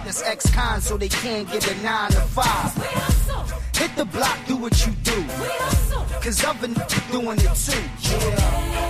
that's ex-con so they can't get a 9 to 5. Hit the block, do what you do. Cause other niggas doing it too. Yeah.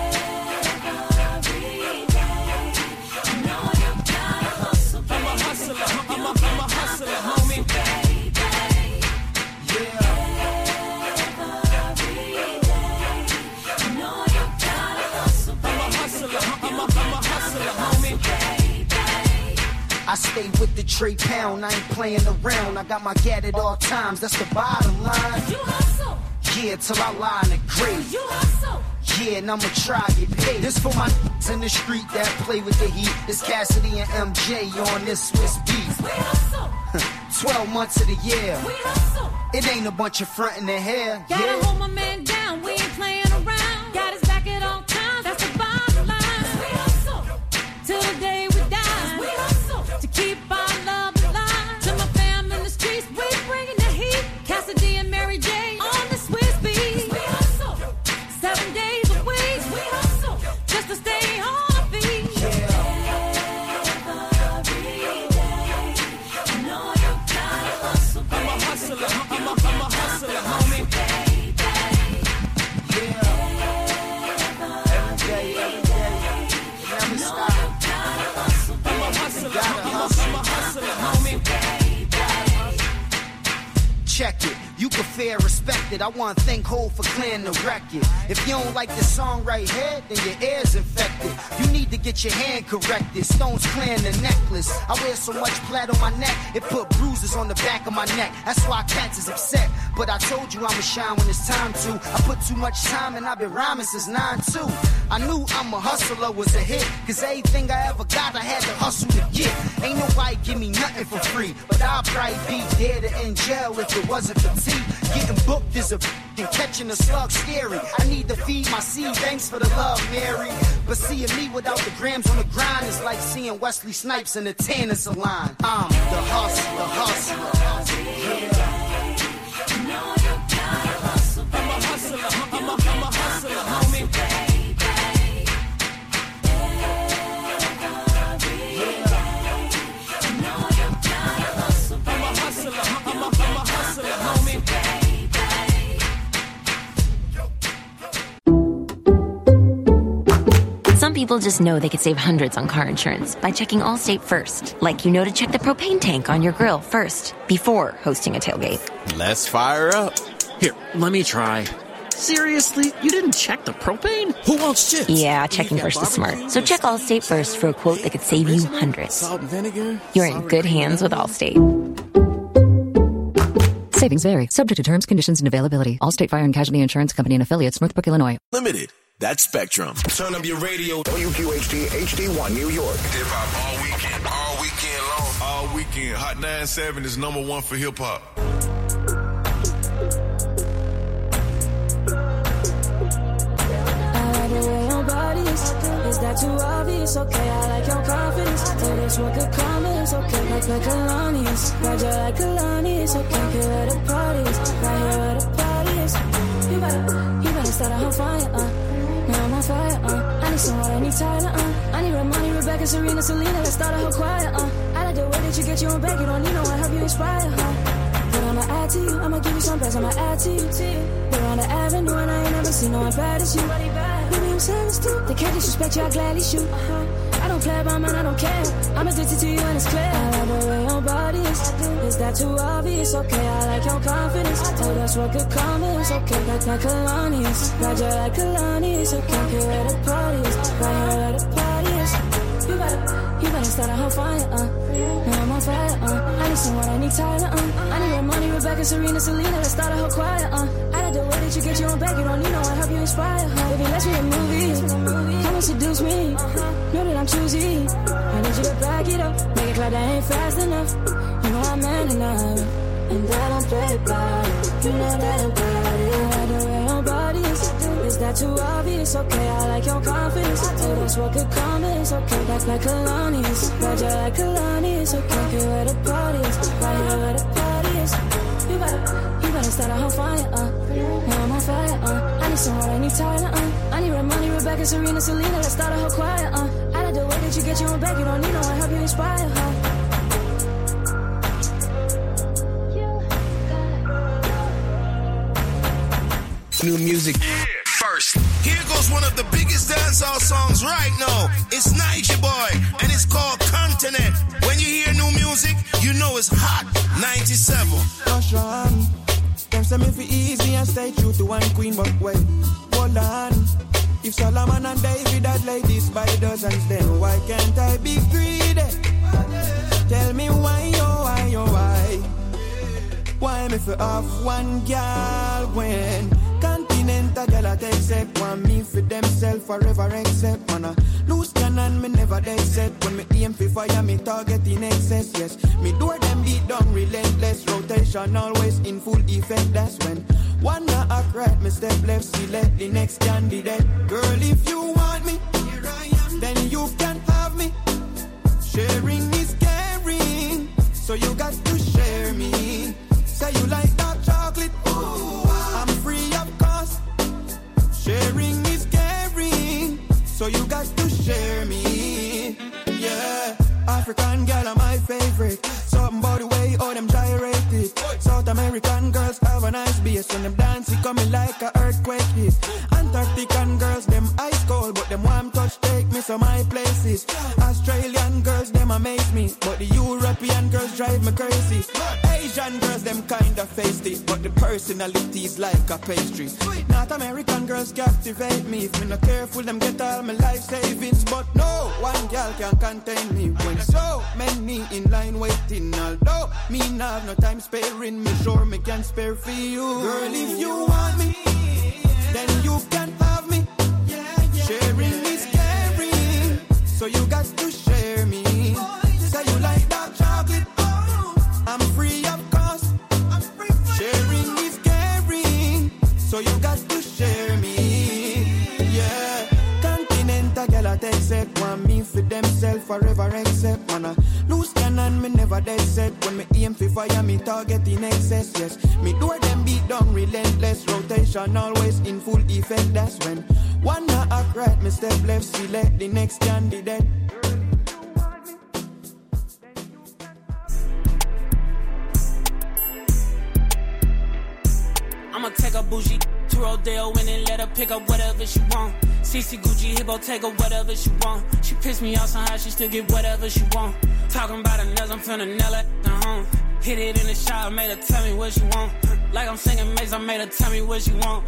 I stay with the Trey Pound, I ain't playing around. I got my gat at all times, that's the bottom line. You hustle. Yeah, till I lie in the grave. You hustle. Yeah, and I'ma try to get paid. This for my in the street that play with the heat. It's Cassidy and MJ on this Swiss beat. We hustle. 12 months of the year. We hustle. It ain't a bunch of front in the hair. Gotta hold my man down, we ain't playing around. Got his back at all times, that's the bottom line. We hustle. Till the day we die. We hustle. To keep our love alive. To my fam in the streets, we bringing the heat. Cassidy and Mary J on the Swiss beat. We hustle. 7 days a week. We hustle. Just to stay on our feet. Yeah. Check it, you prefer respected. I want to thank Hov for clearing the record. If you don't like this song right here, then your ear's infected. You need to get your hand corrected. Stones clearing the necklace. I wear so much plaid on my neck, it put bruises on the back of my neck. That's why cats is upset. But I told you I'ma shine when it's time to. I put too much time and I've been rhyming since 9-2. I knew I'm a hustler was a hit, cause everything I ever got I had to hustle to get. Ain't nobody give me nothing for free, but I'll probably be dead or in jail if it wasn't for T. Getting booked is a and catching a slug scary. I need to feed my seed, thanks for the love, Mary. But seeing me without the grams on the grind is like seeing Wesley Snipes in the tanning salon. I'm the hustler. Yeah. I'm a hustler, homie. Some people just know they could save hundreds on car insurance by checking Allstate first. Like you know to check the propane tank on your grill first, before hosting a tailgate. Let's fire up. Here, let me try. Seriously? You didn't check the propane? Who wants chips? Yeah, checking first is smart. So check Allstate first for a quote that could save you hundreds. Salt and vinegar? You're in good hands with Allstate. Savings vary, subject to terms, conditions, and availability. Allstate Fire and Casualty Insurance Company and Affiliates, Northbrook, Illinois. Limited. That's Spectrum. Turn up your radio. WQHD HD1 New York. Hip-hop all weekend long. All weekend. Hot 97 is #1 for hip-hop. Is that too obvious? Okay, I like your confidence. Tell this what could come is okay. Like Kalani's, Roger like Kalani's. Okay, here at the parties, right here at the parties. You better start a whole fire, Now I'm on fire, I need some water, I need Tyler, I need Ramani, Rebecca, Serena, Selena. Let's start a whole choir, I like the way that you get your own back. You don't need no one, help you inspire, But I'ma add to you, I'ma give you some best, I'ma add to you. We're on the avenue and I ain't never seen no one bad as you. Baby, I'm serious too. They can't disrespect you, I gladly shoot. I don't play about mine, I don't care. I'm addicted to you and it's clear. I like the way your body is that too obvious? Okay, I like your confidence. Told us what could come is okay. Like Kalani's, Roger like Kalani's. Okay, here at the parties, right here at the parties. You better start a whole fire, Now I'm on fire, I need someone, I need Tyler, I need Ramani, Rebecca, Serena, Selena. Let's start a whole choir, I like the way that you get your own back. You don't need no one, help you inspire, Baby, let's be a movie. Come and seduce me. Know that I'm choosy. I need you to back it up. Make it clear that I ain't fast enough. You know I'm man enough. And that I'm played by. You know that I'm bad. I like the way your body is that too obvious? Okay, I like your confidence. Told us what could come is okay. Like Kalani's, Roger like Kalani's. Okay, here at the parties, right here at the parties. You better start a whole fire, Now I'm on fire, I need someone, I need Tyler, I need Ramani, Rebecca, Serena, Selena. Let's start a whole choir, I like the way that you get your own back. You don't need no one, help you inspire, New music. Yeah. First, here goes one of the biggest dancehall songs right now. It's Niger Boy, and it's called Continent. When you hear new music, you know it's hot. 97. Russian. Them say me fi easy and stay true to one queen, but wait, hold on. If Solomon and David had ladies by dozens, then why can't I be greedy? Tell me why, oh why, oh why? Why me fi off one girl when Continental girl I take set one me for themself forever except man a loose cannon me never dead set when me aim fi fire me target in excess. Yes, me door them beat down relentless rotation always in full effect. That's when one not act right me step left select the next candidate. Girl, if you want me, here I am, then you can have me. Sharing is caring, so you got to share me. Say you like dark chocolate, ooh, I'm free of cost. Sharing is caring, so you got to share me. Yeah, African girl are my favorite. Something about the way all them gyrated. South American girls have a nice bass when them dance it coming like a earthquake hit. Antarctican girls them ice cold, but them warm touch take me to my places. Australian girls them amaze me, but the European girls drive me crazy. Asian girls them kinda feisty, but the personality is like a pastry. North American girls captivate me. If me not careful, them get all my life savings. But no one girl can contain me when so many in line waiting. Although me not have no time sparing, me sure me can spare for you. Girl, if you want me, then you can have me. Sharing is caring, so you got to share me. Say you like dark chocolate, I'm free of cost. Sharing is caring, so you got to share me. Yeah, Continental girl I take set want me for themself forever except man a loose cannon me never dead set when me aim fi fire me target in excess. Yes, me door them beat down relentless rotation always in full effect. That's when one not act right me step left select the next candidate. I'ma take a bougie to Rodeo and then let her pick up whatever she want. CC Gucci, Hippo, take her whatever she want. She pissed me off somehow, she still get whatever she want. Talking about her nails, I'm finna nail it at home. Hit it in the shower, made her tell me what she want. Like I'm singing Maze, I made her tell me what she want.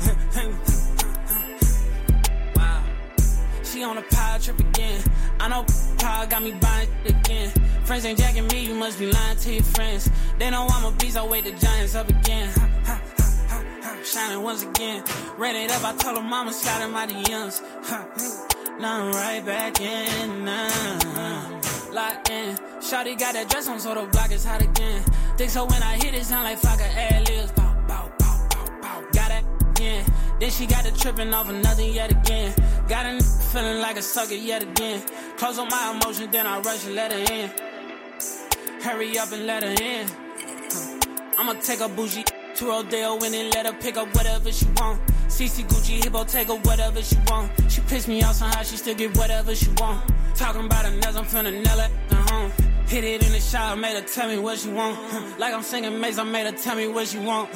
Wow, she on a power trip again. I know power got me buying again. Friends ain't jacking me, you must be lying to your friends. They know I'm a beast, I wake the giants up again. Shining once again. Ran it up, I told her mama slide in my DMs. Now I'm right back in. Locked in. Shawty got that dress on so the block is hot again. Think so when I hit it sound like Flocka ad-libs. Bow, bow, bow, bow, bow. Got it again. Then she got it tripping off of nothing yet again. Got a feeling like a sucker yet again. Close on my emotions, then I rush and let her in. Hurry up and let her in. I'ma take a bougie to Rodeo and then let her pick up whatever she want. CC Gucci, Hippo, take her whatever she want. She pissed me off somehow, she still get whatever she want. Talking about her nails, I'm finna nail it at home. Hit it in the shower, made her tell me what she want. Like I'm singing Maze, I made her tell me what she want.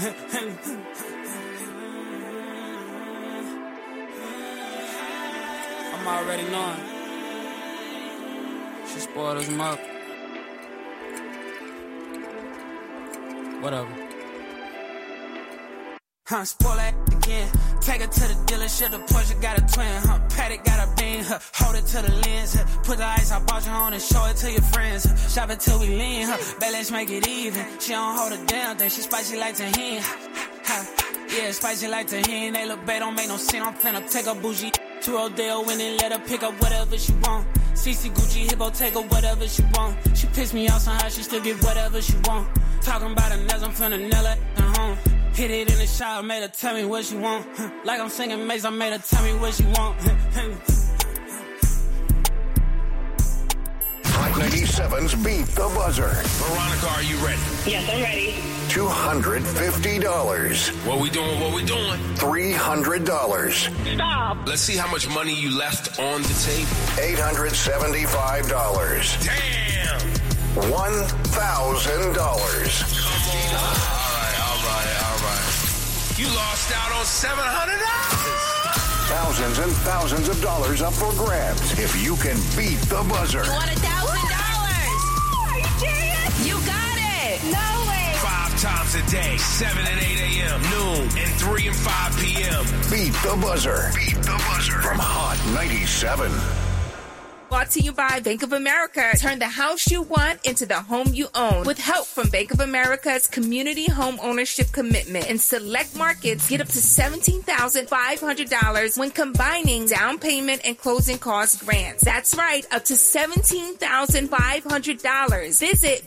I'm already knowing. She spoiled us up. Whatever. Spoil that again. Take her to the dealership, the Porsche got a twin. Paddock got a bean. Hold it to the lens. Put the ice I bought you on and show it to your friends. Shop it till we lean. Bet let's make it even. She don't hold a damn thing. She spicy like tahini. Yeah, spicy like tahini. They look bad, don't make no sense. I'm finna take a bougie to Rodeo and then let her pick up whatever she want. CC Gucci, Hippo, take her whatever she want. She pissed me off somehow, she still get whatever she want. Talking about her nails, I'm finna nail it at home. Hit it in the shower, made her tell me what she want. Like I'm singing Maze, I made her tell me what she want. Hot 97's Beat the Buzzer. Veronica, are you ready? Yes, I'm ready. $250. What we doing? $300. Stop. Let's see how much money you left on the table. $875. Damn! $1,000. Come on. All right. You lost out on $700. Thousands and thousands of dollars up for grabs if you can beat the buzzer. You want $1,000? Are you serious? You got it. No way. 5 times a day, 7 and 8 a.m., noon, and 3 and 5 p.m. Beat the buzzer. Beat the buzzer. From Hot 97. Brought to you by Bank of America. Turn the house you want into the home you own. With help from Bank of America's Community Home Ownership Commitment. In select markets, get up to $17,500 when combining down payment and closing cost grants. That's right, up to $17,500. Visit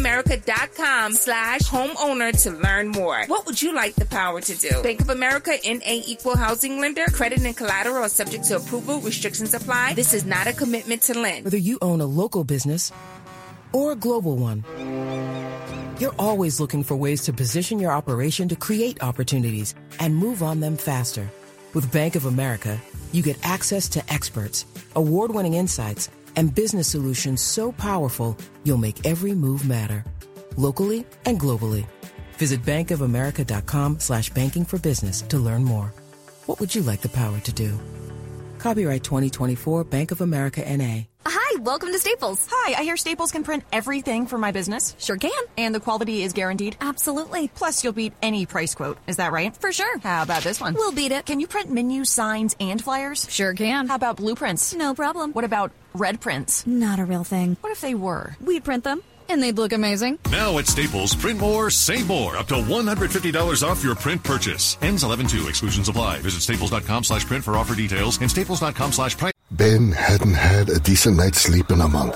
bankofamerica.com/homeowner to learn more. What would you like the power to do? Bank of America N.A. Equal Housing Lender. Credit and collateral are subject to approval. Restrictions apply. This is not a commitment to lend. Whether you own a local business or a global one, you're always looking for ways to position your operation to create opportunities and move on them faster. With Bank of America, you get access to experts, award-winning insights, and business solutions so powerful you'll make every move matter, locally and globally. Visit bankofamerica.com/banking for business to learn more. What would you like the power to do? Copyright 2024 Bank of America N.A. Hi, welcome to Staples. Hi, I hear Staples can print everything for my business. Sure can. And the quality is guaranteed? Absolutely. Plus, you'll beat any price quote. Is that right? For sure. How about this one? We'll beat it. Can you print menus, signs, and flyers? Sure can. How about blueprints? No problem. What about red prints? Not a real thing. What if they were? We'd print them. And they'd look amazing. Now at Staples, print more, save more. Up to $150 off your print purchase. Ends 11/2. Exclusions apply. Visit staples.com/print for offer details and staples.com/price. Ben hadn't had a decent night's sleep in a month.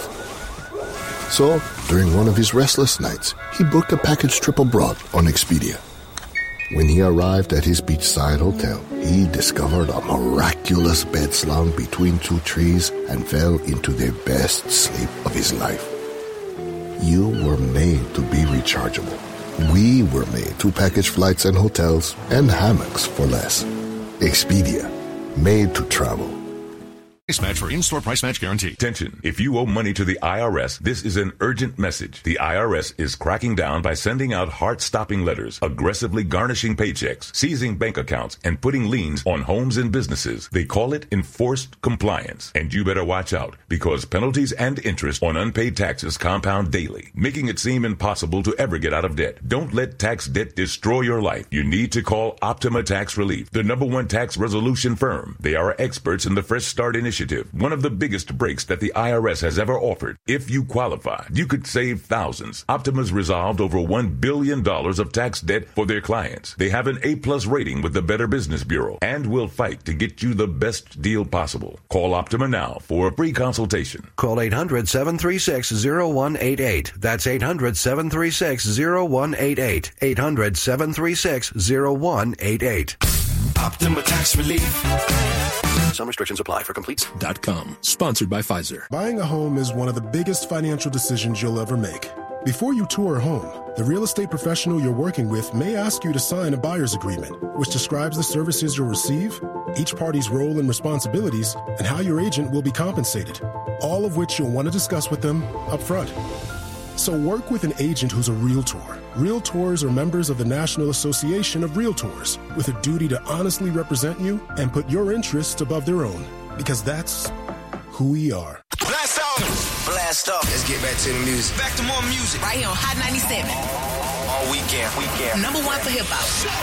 So, during one of his restless nights, he booked a package trip abroad on Expedia. When he arrived at his beachside hotel, he discovered a miraculous bed slung between two trees and fell into the best sleep of his life. You were made to be rechargeable. We were made to package flights and hotels and hammocks for less. Expedia, made to travel. Price match for in-store price match guarantee. Attention. If you owe money to the IRS, this is an urgent message. The IRS is cracking down by sending out heart-stopping letters, aggressively garnishing paychecks, seizing bank accounts, and putting liens on homes and businesses. They call it enforced compliance. And you better watch out, because penalties and interest on unpaid taxes compound daily, making it seem impossible to ever get out of debt. Don't let tax debt destroy your life. You need to call Optima Tax Relief, the #1 tax resolution firm. They are experts in the Fresh Start Initiative, one of the biggest breaks that the IRS has ever offered. If you qualify, you could save thousands. Optima's resolved over $1 billion of tax debt for their clients. They have an A+ rating with the Better Business Bureau and will fight to get you the best deal possible. Call Optima now for a free consultation. Call 800-736-0188. That's 800-736-0188. 800-736-0188. Optima Tax Relief. Some restrictions apply. For complete.com. Sponsored by Pfizer. Buying a home is one of the biggest financial decisions you'll ever make. Before you tour a home, the real estate professional you're working with may ask you to sign a buyer's agreement, which describes the services you'll receive, each party's role and responsibilities, and how your agent will be compensated, all of which you'll want to discuss with them up front. So work with an agent who's a Realtor. Realtors are members of the National Association of Realtors with a duty to honestly represent you and put your interests above their own, because that's who we are. Blast off! Blast off. Let's get back to the music. Back to more music. Right here on Hot 97. All weekend. #1 for hip-hop.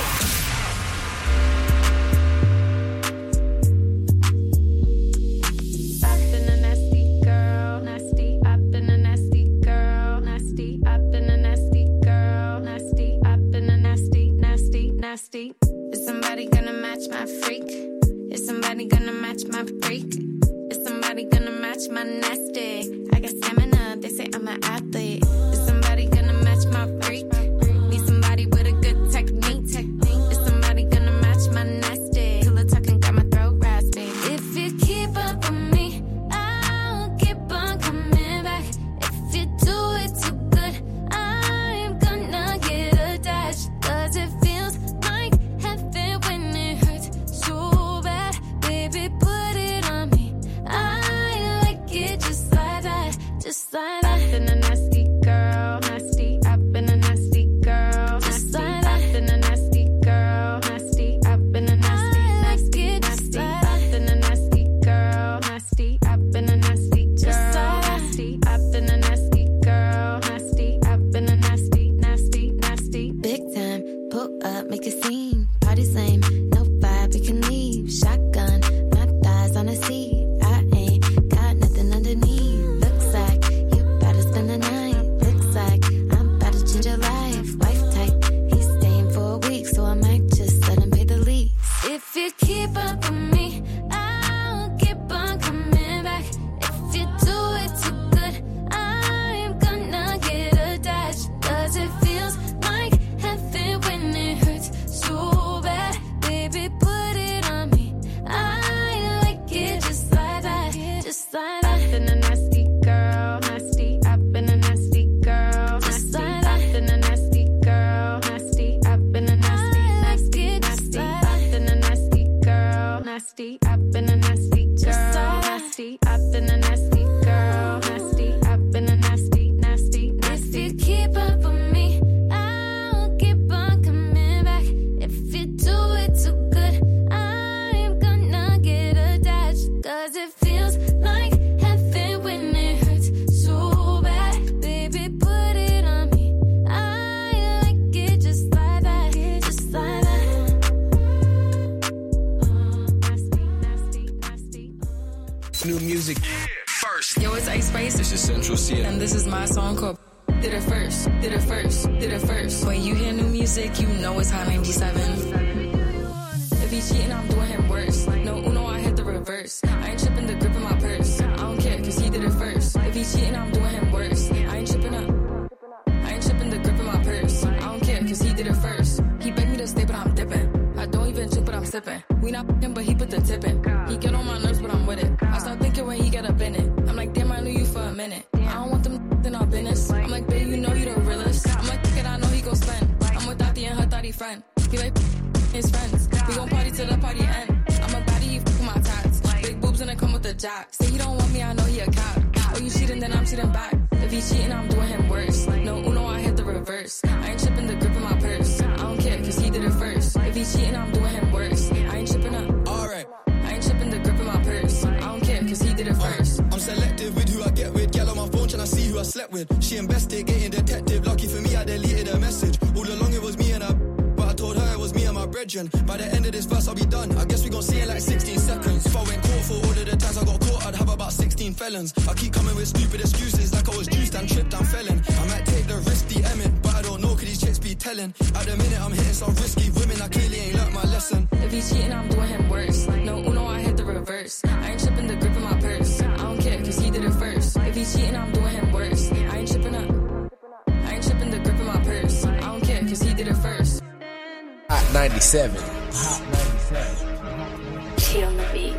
Is somebody gonna match my freak? Is somebody gonna match my freak? Is somebody gonna match my nasty? I got stamina, they say I'm an athlete. Is somebody gonna match my freak? Need somebody with a good technique. Is somebody gonna match my nasty? Pillow talking got my throat raspy. If you keep up with me, I'll keep on coming back. If you do it too good, I'm gonna get attached. 'Cause it feels like heaven when it hurts so bad. Baby, put it on me. I like it just like music first. Yo, it's Ice Spice. This is Central C. And this is my song called Did It First, Did It First, Did It First. When you hear new music, you know it's Hot 97. If he cheating, I'm doing him worse. No Uno, I hit the reverse. I ain't tripping the grip in my purse. I don't care, cause he did it first. If he cheating, I'm doing him worse. I ain't tripping up. I ain't tripping the grip in my purse. I don't care, cause he did it first. He begged me to stay, but I'm dipping. I don't even drink, but I'm sipping. We not f***ing, but he put the tip in. He get on my nerves, but I'm with it. I start thinking when he get up in it. I'm like, damn, I knew you for a minute. I don't want them in our business. I'm like, babe, you know you the realest. I'm like, fuck it, I know he gon' spend. I'm with Dottie and her thotty friend. He like, his friends. We gon' party till the party end. I'm a baddie, you f***ing my tats. Big boobs and they come with the jack. Say he don't want me, I know he a cop. Oh, you cheating, then I'm cheating back. If he cheating, I'm doing him worse. No Uno, I hit the reverse. I ain't tripping the grip in my purse. I don't care, cause he did it first. If he cheating, I'm doing him worse. I ain't tripping up. Alright. I ain't tripping the grip in my purse. I don't care, cause he did it first. I'm selective with who I get with. Girl on my phone tryna see who I slept with. She investigating detective. Lucky for me, I deleted her message. All along it was me and her, but I told her it was me and my brethren. By the end of this verse, I'll be done. I guess we gon' see in like 16 seconds. If I went court for all of the times I got caught, I'd have about 16 felons. I keep coming with stupid excuses like I was juiced and tripped and felon. I might take the risk, DMing, but I don't know, could these chicks be telling? At the minute, I'm hitting some risky women. I clearly ain't learnt my lesson. If he's cheating, I'm doing him worse. No Uno, I hit the reverse. I ain't tripping the grip in my purse. I don't care, cause he did it first. If he's cheating, I'm doing him worse. I ain't tripping up. I ain't tripping the grip in my purse. I don't care, cause he did it first. Hot 97. Hot 97. She on the beat.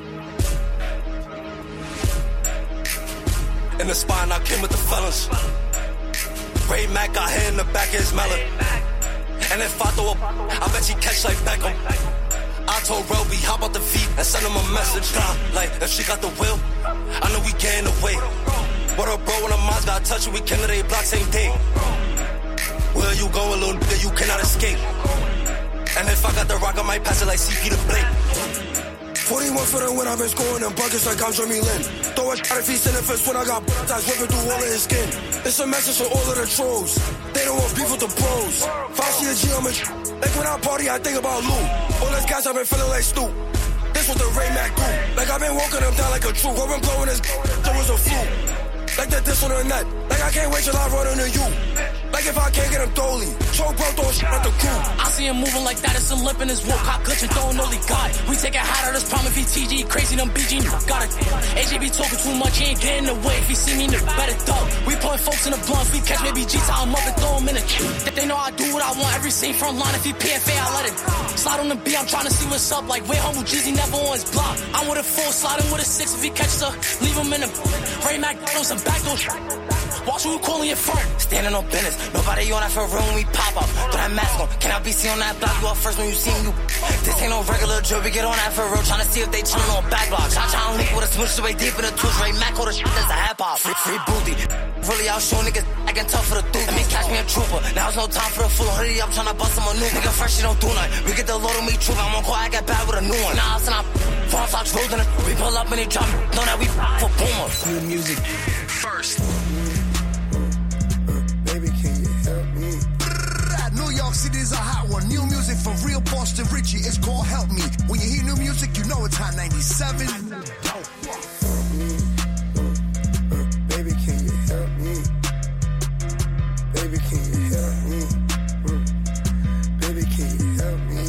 In the spine, I came with the fellas. Ray Mac got hit in the back of his melon. And if I throw up, I bet she catch like Beckham. I told Roby, hop out the feet and send him a message. Nah, like, if she got the will, I know we getting away. What up, bro, when the moms got touched and we came to their block same day. Where you going, little nigga, you cannot escape. And if I got the rock, I might pass it like CP to Blake. 41 for the win, I've been scoring in buckets like I'm Jeremy Lin. Throw a shot if he's in the fist when I got eyes ripping through all of his skin. It's a message for all of the trolls. They don't want beef with the pros. Fauci a G on me. Like when I party, I think about loot. All this gas, I've been feeling like Stu. This what the Ray Mac do. Like I've been walking them down like a troop. I've been blowing this, there was a fluke. Like that this on the net. Like I can't wait till I run into you. Like if I can't get him dolly. Choke bro, throw shit at the crew. I see him moving like that, it's a lip in his walk. Hot glitching, throwing only God. We take it hot out of this prom if he TG. Crazy, them BG, got it. AJ be talking too much, he ain't getting away. If he see me, better thug. We putting folks in the blunts, we catch maybe G, tie him up and throw him in a that they know I do what I want. Every scene front line, if he PFA, I let it slide on the B. I'm trying to see what's up. Like, where humble Jeezy never on his block. I'm with a 4, sliding with a 6. If he catches her, leave him in the Ray Mac on some backdoor. Watch who calling your front. Standing on business, nobody on that for room, we pop up. Throw that mask on, can I be seen on that block? You up first when you see me, you. This ain't no regular job, we get on that for real. Tryna see if they chillin' on back block. Tryna link with a smooch way deep in the twitch. Ray Mac all the shit that's a hip hop. Free booty. Really out showing niggas, I can tough for the dude. Let me catch me a trooper. Now it's no time for the full hoodie, I'm tryna bust him a new. Nigga fresh, she don't do nothing. We get the load on me trooper, I'm on call, I get bad with a new one. Nah, I'm Farm Fox rolling it. We pull up and they drop. Know that we for boomers. New music first. New York City is a hot one. New music from real Boston Richie. It's called Help Me. When you hear new music, you know it's Hot 97. Baby, can you help me? Baby, can you help me? Baby, can you help me?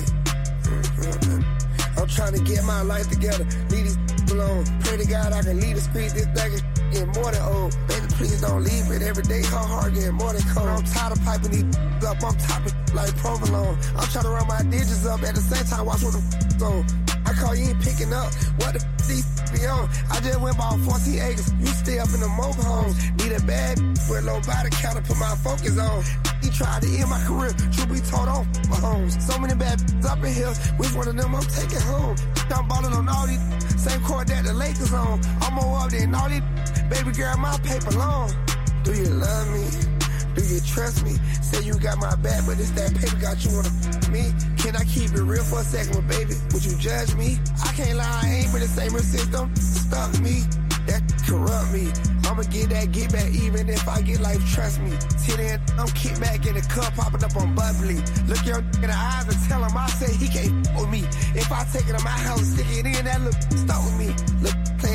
I'm trying to get my life together. Leave this alone. Pray to God I can leave the street. This thing is getting more than old. Baby, please don't leave it. Every day her heart getting more than cold. I'm tired of piping these up. I'm topping like provolone. I'm trying to run my digits up at the same time. Watch what the on. I call you ain't picking up. What the these be on? I just went bought 14 acres. You stay up in the mobile homes. Need a bad with low body count to put my focus on. He tried to end my career. Truth be told on my homes. So many bad up in here. Which one of them I'm taking home? I'm balling on all these. Same court that the Lakers on. I'm more up than all these. Baby girl, my paper long. Do you love me? Do you trust me? Say you got my back, but it's that paper got you on me. Can I keep it real for a second, but baby, would you judge me? I can't lie, I ain't been the same since them stuck me. That corrupt me. I'ma get back even if I get life, trust me. Till then, I'm kick back in the cup, popping up on bubbly. Look your in the eyes and tell him I say he can't with me. If I take it to my house, stick it in, that look stuck with me. Look, playing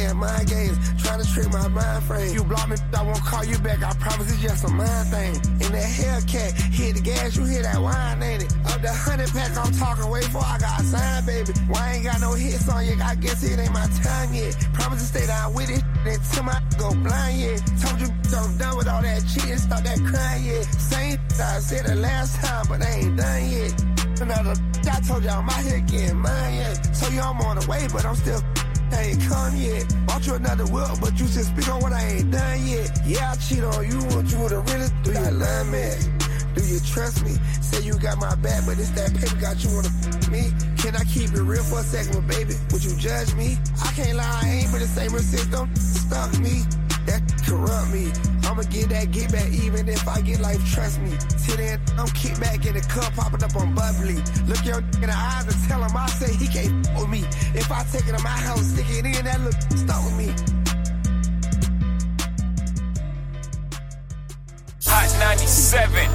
playing mind games, trying to trick my mind frame. You block me, I won't call you back. I promise it's just a mind thing. In that Hellcat, hit the gas, you hear that wine, ain't it? Up the 100 pack, I'm talking way before I got signed, baby. Why I ain't got no hits on you? I guess it ain't my time yet. Promise to stay down with it until my go blind yet. Told you I'm done with all that cheating, stop that crying yet. Same I said the last time, but I ain't done yet. Another, I told you I'm out here getting mine yet. So you I'm on the way, but I'm still I ain't come yet. Bought you another whip, but you still speak on what I ain't done yet. Yeah, I cheat on you, want you to really do your line, man. Do you trust me? Say you got my back, but it's that paper got you wanna me. Can I keep it real for a second, but baby, would you judge me? I can't lie, I ain't been the same since, don't stuck me. That corrupt me. I'ma get that get back even if I get life, trust me. Till then, I'm kick back in the cup, popping up on bubbly. Look your in the eyes and tell him I say he can't with me. If I take it to my house, stick it in, that look stuck with me. Hot 97.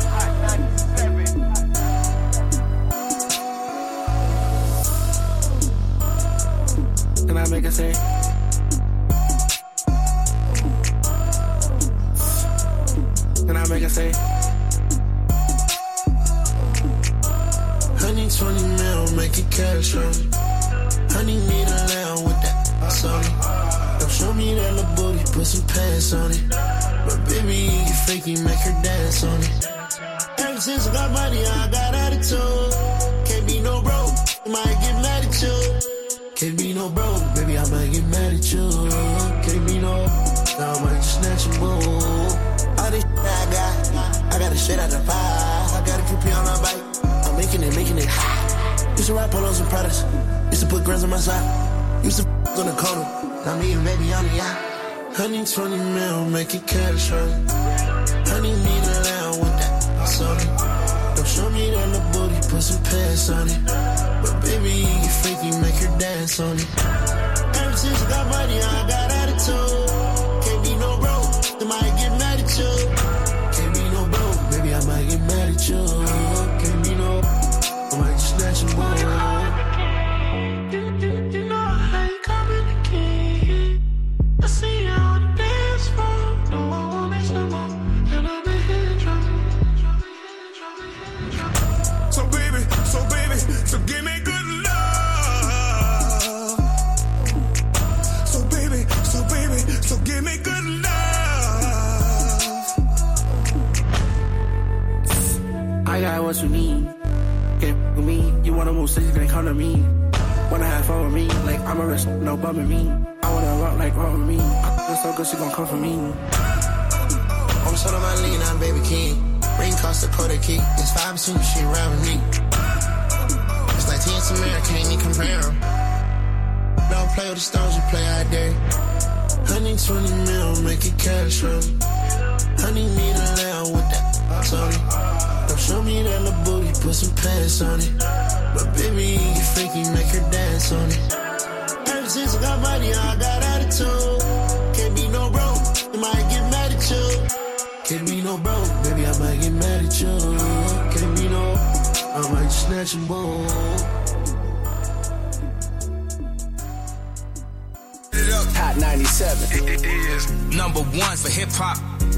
Can I make a say? Can I make a say? 120 mil, make it cash on me. Honey need a lamb with that ass on it. Don't show me that little booty, put some pants on it. But baby, you freaky, make her dance on it. Ever since I got money, I got attitude. Can't be no broke, might get mad at you. Can't be no broke, baby, I might get mad at you. Can't be no, now I might just snatch your boo. All this I got it straight out the fire. I got a coupé on my bike. I'm making it hot. Used to ride polos and products. Used to put grams on my side. Used to on the corner. Now me and baby on the yacht. 120 mil, make it cash on. Honey need a lamb with that ass on it. Don't show me that little booty, put some pants on it. But baby, you freaky, make her dance on it. Ever since I got money, I got attitude. Can't be no broke, they might get mad at you. Can't be no broke, baby, I might get mad at you. Can't be no, I might just snatch your ball. You know how you coming again. I see you on the dance floor. No, I won't make no more. And I'll be here trouble. So baby, so give me good love. So baby, so give me good love. I got what you need. Get with me. You wanna move cities, then come to me. Wanna have fun with me, like I'm a risk, no bumming me. I wanna rock like rock with me. I so good, she gon' come for me. I'm shut on my lean, I'm baby king. Ring cost a quarter key. It's 5 between you, she around with me. It's like T and Samara, can't even compare them. Don't play with the stones, you play out there. 120 mil, make it cash on. Honey need a lamb with that ass on it. Don't show me that little booty, put some pants on it. But baby, you freaky, make her dance on it. Ever since I got money, I got attitude. Can't be no broke, they might get mad at you. Can't be no broke, baby, I might get mad at you. Can't be no, I might just snatch your ball. Hot 97. It is number one for hip hop.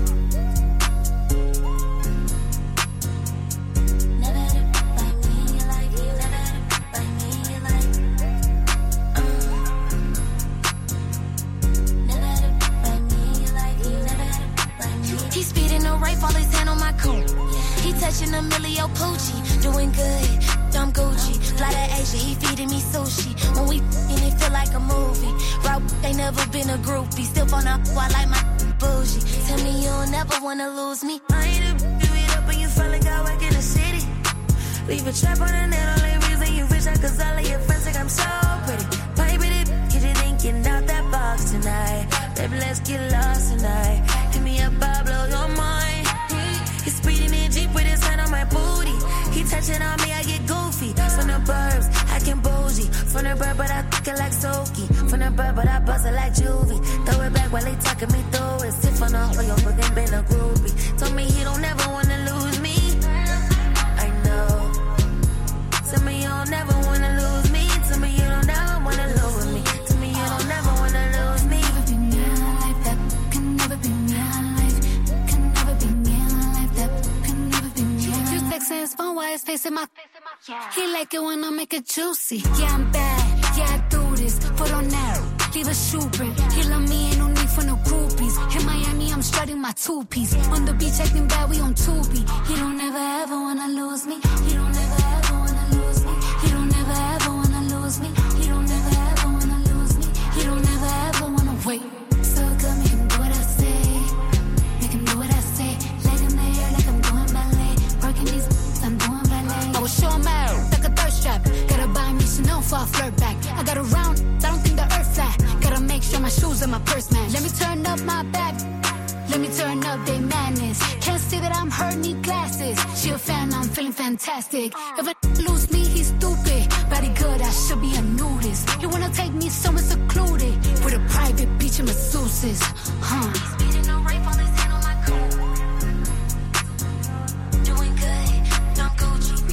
He's speeding a rape, all his hand on my coat. He touching Emilio Pucci, doing good. I'm Gucci, fly to Asia, he feeding me sushi. When we f***ing, it feel like a movie. Rob ain't never been a groupie, still on up, I like my bougie. Tell me you'll never wanna lose me. I ain't a do it up and you feel like I work in the city. Leave a trap on the net, only reason you rich, cause all of your friends think I'm so pretty. Baby, get you thinking out that box tonight. Baby, let's get lost tonight. Hit me up, I'll blow your mind. He's speeding in Jeep with his hand on my booty. He touching on me, I get goofy. From the burbs, I can bougie. From the bird, but I think it like Soaky. From the bird, but I bust it like Juvie. Throw it back while they talking me through it. Sit on the oil, but then been a groupie. Told me he don't ever wanna lose me. I know. Tell me you don't never wanna lose me. Tell me you don't ever wanna lose me. Tell me you don't ever wanna lose me. why his face in my. He like it when I make it juicy. Yeah, I'm bad. Yeah, I do this. Foot on that. Leave a shoe print. He love me, ain't no need for no groupies. In Miami, I'm strutting my two-piece. On the beach, acting bad, we on Tubi. He don't ever ever wanna lose me. He don't ever ever wanna lose me. He don't ever ever wanna lose me. He don't ever ever wanna lose me. He don't ever ever wanna wait. So good, make him do what I say. Make him do what I say. Leg in the air like I'm doing ballet. Working these I'm doing ballet. I will show him out like a thirst trap. Gotta buy me Chanel for a flirt back. I got a round, I don't think the earth flat. Gotta make sure my shoes and my purse match. Let me turn up my back. Let me turn up they madness. Can't see that I'm hurt, need glasses. She a fan, I'm feeling fantastic. If a lose me, he's stupid. Body good, I should be a nudist. You wanna take me somewhere secluded with a private beach and masseuses, huh? Doing good, don't go cheap.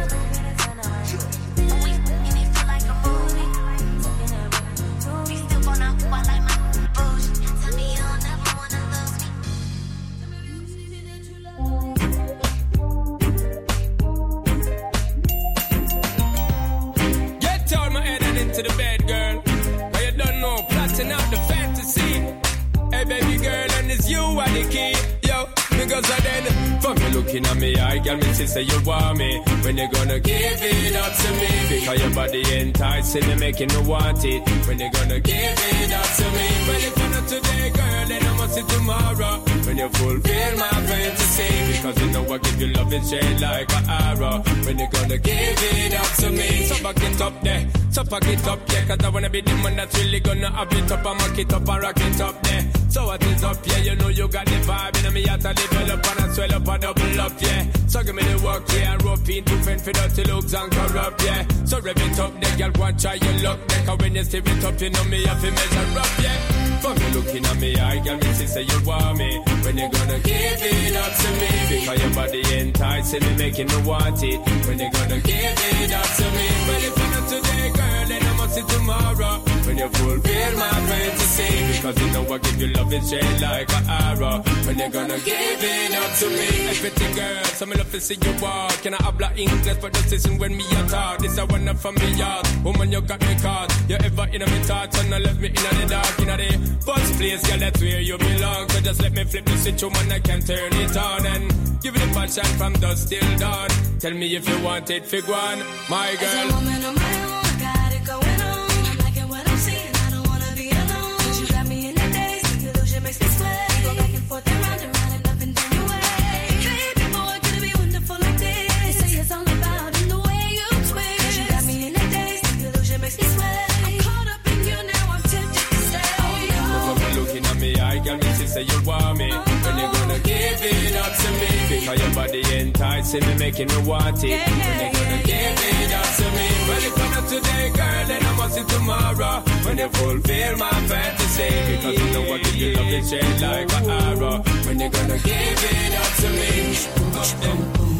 To the bed, girl. But you don't know, plotting out the fantasy. Hey, baby girl, and it's you are the key. Yo, because I then, from you looking at me, I got me to say you want me. When you gonna give it up to me? Because your body enticing me, making me want it. When you gonna give it up to me? Well, if you're not today, girl, then I must see tomorrow. When you fulfill my fantasy. Because you know I give you love and shade like an arrow. When you gonna give it up to me? So back it up there. So pack it up, yeah, cause I wanna be the man that's really gonna have it up and mock it up and rock it up there. So what is up, yeah, you know you got the vibe, and me out to develop and I swell up and double up, yeah. So give me the work, yeah, and rope in to fend for dirty looks and corrupt, yeah. So rev it up, there, girl, go and try your luck, there, cause when you steer it up, you know me have to measure up, yeah. From you looking at me, I girl, me say you want me. When you gonna give it up to me? Because your body enticing me, making me want it. When you gonna give it up to me? Well, if you're not today, girl, then I must see tomorrow. When you fulfill my fantasy. Because you know I give you love and shade like an arrow. When you gonna give it up to me? Everything, girl, so me love to see you walk. Can I habla English for the season when me a talk? This a one up from me yard. Woman, you got me caught. You ever in my thoughts and I left me in the dark, in the first place, girl, that's where you belong. So just let me flip the switch, woman, I can turn it on. And give it a passion from dusk till dawn. Tell me if you want it, fig one, my girl. As a woman on my own, I got it going on. I'm liking what I'm seeing, I don't wanna be alone. But you got me in the days, the illusion makes me sweat. We go back and forth and round and up and down your way. Baby boy, could it be wonderful like this? They say it's all about in the way you twist. But you got me in the days, the illusion makes me sweat. I'm caught up in you now, I'm tempted to stay. Oh no. From looking at me, I got me to say you want me. When you gonna give it up to me? Because your body enticing me, making me want it. When you gonna give it up to me? Well, if you're not today, girl, then I must see tomorrow. When you fulfill my fantasy. Because you know I give you love and shade like an arrow. When you gonna give it up to me? Up there,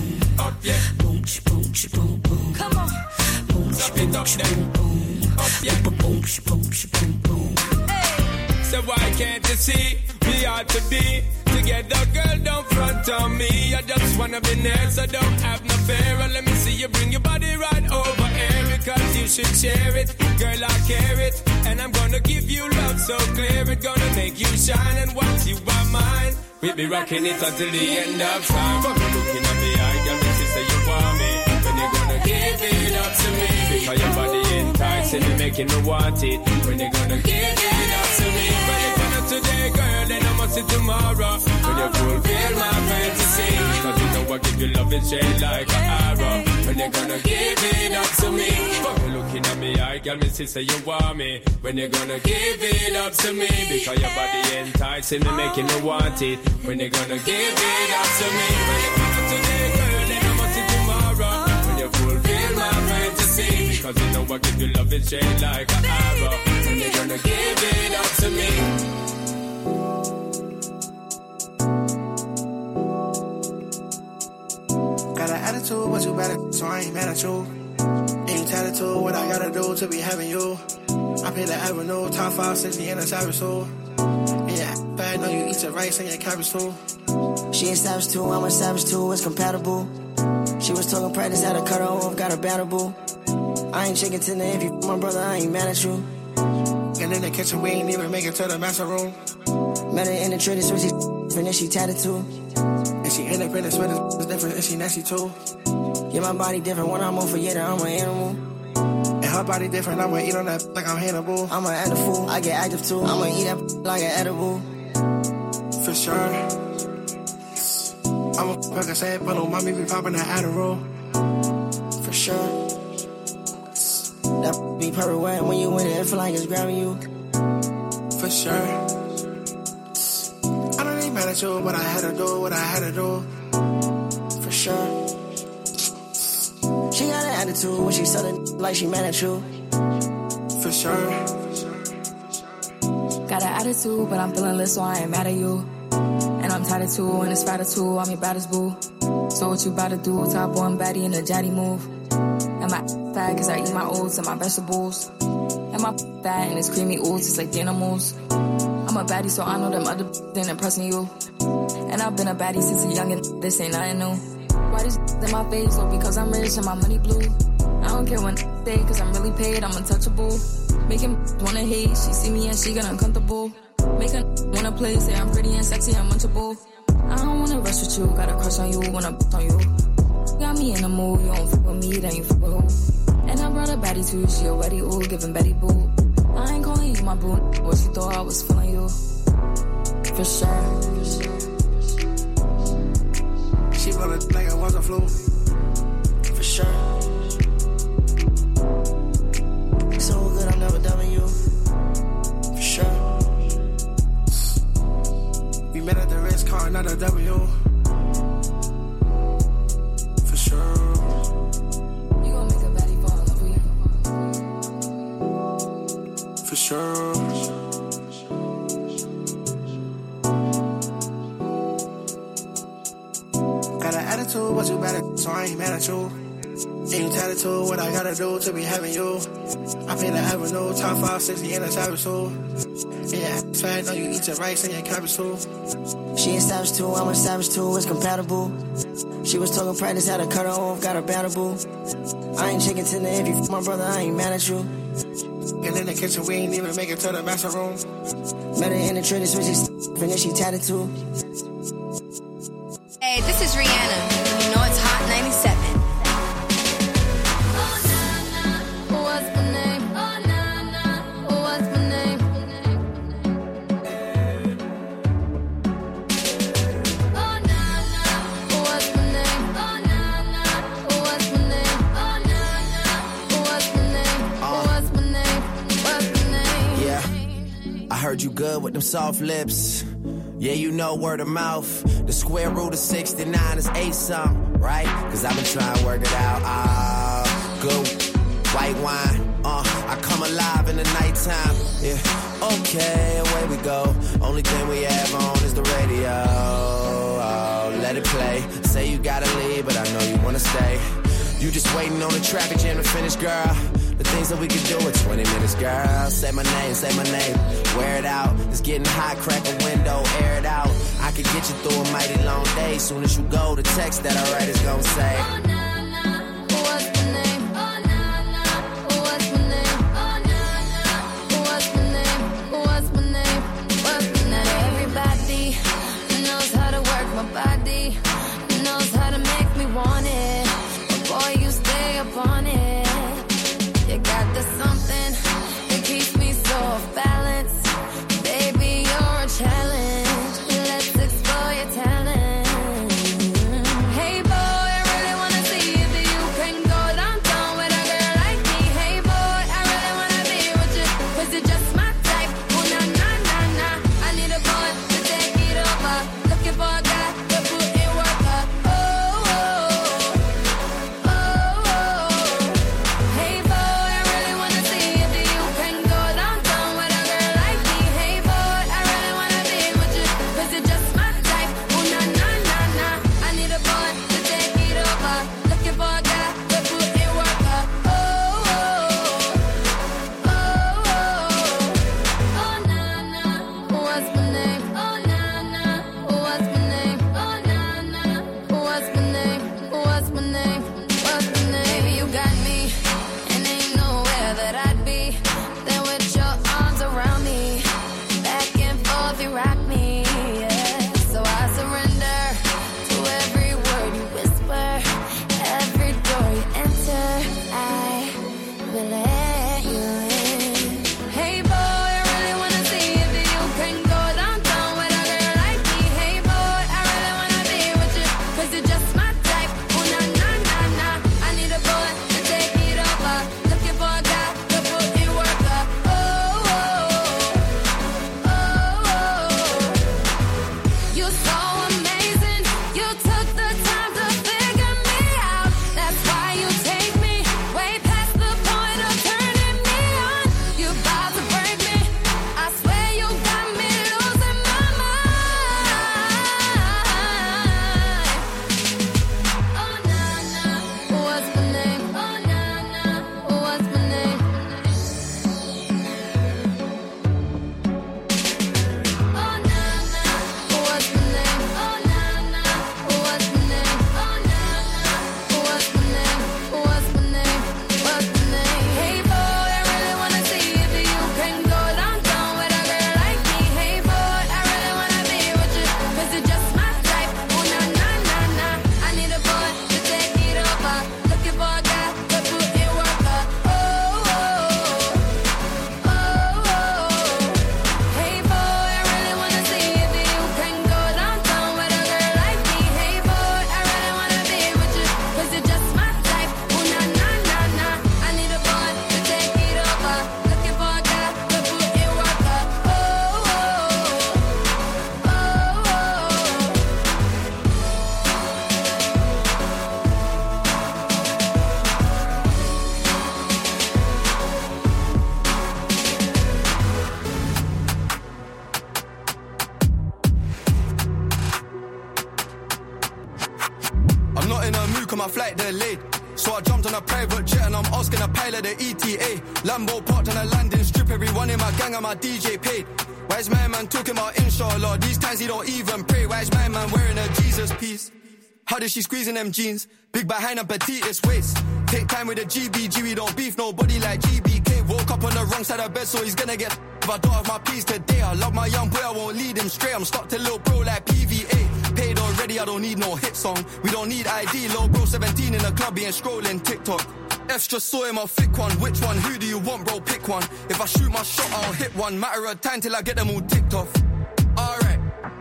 up yeah. Boom, boom, boom, boom. Come on. Boom, stop it up there. Up yeah. Boom, boom, boom, boom. So why can't you see we ought to be together, girl? Don't front on me. I just wanna be near, so don't have no fear. And let me see you bring your body right over here, because you should share it, girl. I care it, and I'm gonna give you love so clear. It's gonna make you shine, and once you are mine, we'll be rocking it until the end of time. From you looking at me, I got me to say you want me. When you gonna give it up to me? Because your body enticing me, making me want it. When you gonna give it up to me? When you gonna today, girl, then I must see tomorrow. When you fulfill my fantasy. Because you know I give you love and shade like an arrow. When you gonna give it up to me? From you looking at me, I got me to say you want me. When you gonna give it up to me? Because your body enticing me, making me want it. When you gonna give it up to me? When you gonna today, girl, then I must see tomorrow. When you fulfill my fantasy. Because you know I give you love and shade like an arrow. When you gonna give it up to me? Got an attitude, but you better, so I ain't mad at you. Ain't tattooed, what I gotta do to be having you. I pay the avenue, top 5, 60 and a savage soul. Yeah, but I know you eat your rice and your cabbage too. She a savage too, I'm a savage too, it's compatible. She was talking practice, had to cut her off, got a battle boo. I ain't chicken tender, if you my brother, I ain't mad at you. And in the kitchen, we ain't even make it to the master room. Met her in the trading, switch, and then she tatted too. And she independent, sweater is different, and she nasty too. Yeah, my body different, when I'm on for yeah, I'm an animal. And her body different, I'ma eat on that like I'm Hannibal. I'ma act a fool, I get active too. I'ma eat that like an edible. For sure. I'm a fucker say, but on mommy be popping that Adderall. For sure. That be perfect wet when you in it, it feel like it's grabbing you. For sure. I don't ain't mad at you, but I had to do what I had to do. For sure. She got an attitude when she selling like she mad at you. For sure. Got an attitude, but I'm feeling lit, so I ain't mad at you. And I'm tired of two, and it's fatter too, I'm your baddest boo. So what you about to do? Top one baddie in a jatty move. And my fat, cause I eat my oats and my vegetables. And my fat and it's creamy oats, it's like the animals. I'm a baddie, so I know them other ain't impressing you. And I've been a baddie since a youngin', this ain't nothing new. Why this in my face? Or because I'm rich and my money blue? I don't care when they, cause I'm really paid, I'm untouchable. Make him wanna hate, she see me and she get uncomfortable. Make her wanna play, say I'm pretty and sexy and munchable. I don't wanna rush with you, got a crush on you, wanna on you. Got me in the mood, you don't fuck with me, then you fuck with who? And I brought a baddie too, she already ooh, giving Betty boo. I ain't calling you my boo, what she thought I was feeling you. For sure. She rolled it like it was a flu. For sure. So good, I'm never dubbing you. For sure. We met at the Ritz car, not a W. For sure. You gon' make a baddie fall in love with you. For sure. Got an attitude, but you better, so I ain't mad at you. And you tattoo what I gotta do to be having you. I pay the avenue, top 5, 60 in a savage too. Yeah, fat, know you eat your rice and your cabbage too. She a savage too, I'm a savage too, it's compatible. She was talking practice, had to cut her off, got a battle boo. I ain't chicken tender, if you my brother, I ain't mad at you. And in the kitchen, we ain't even make it to the master room. Met her in the trading switches, and then she tatted too. Hey, this is Rihanna. You know it's Hot 97. What's my name? What's my name? What's my name? What's my name? What's my name? What's my name? What's my name? Yeah, I heard you good with them soft lips. Yeah, you know word of mouth. The square root of 69 is 8 something, right? Cause I've been trying to work it out. Good white wine. I come alive in the nighttime. Yeah, okay, away we go. Only thing we have on is the radio. Oh, let it play. Say you gotta leave, but I know you wanna stay. You just waiting on the traffic jam to finish, girl. The things that we can do in 20 minutes, girl. Say my name, wear it out. It's getting hot, crack a window, air it out. I could get you through a mighty long day. Soon as you go, the text that I write is gonna say, What's my name? What's my name? What's my name? What's my name? What's my name? Everybody knows how to work my body, knows how to make me want it. But boy, you stay up on it. You got the something that keeps me so off balance. Baby, you're a challenge. Let's explore your talent. Hey boy, I really wanna see and my flight delayed. So I jumped on a private jet and I'm asking a pilot the ETA. Lambo parked on a landing strip, everyone in my gang and my DJ paid. Why is my man talking about inshallah? These times he don't even pray. Why is my man wearing a Jesus piece? How did she squeeze in them jeans? Big behind and petitest waist. Take time with the GBG, we don't beef nobody like GBK. Woke up on the wrong side of bed, so he's gonna get if I don't have my peace today. I love my young boy, I won't lead him straight. I'm stuck to little bro like PVA. Paid already, I don't need no hit song. We don't need ID, little bro 17 in the club, he ain't scrolling TikTok. F's just saw him, I'll flick one. Which one? Who do you want, bro? Pick one. If I shoot my shot, I'll hit one. Matter of time till I get them all ticked off. Alright,